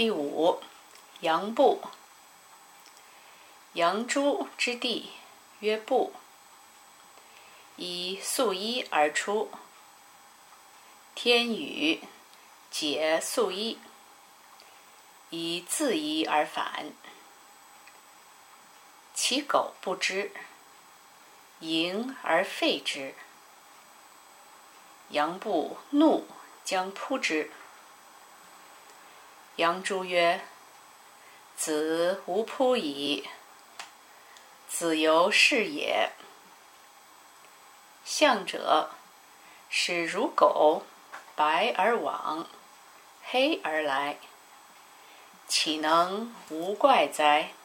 第五，阳部。阳诸之地，曰部。以素衣而出，天雨，解素衣，以自衣而返。其狗不知，迎而废之。阳部怒将扑之。阳诸曰：子无扑矣，子由是也。象者，使如狗，白而往，黑而来，岂能无怪哉？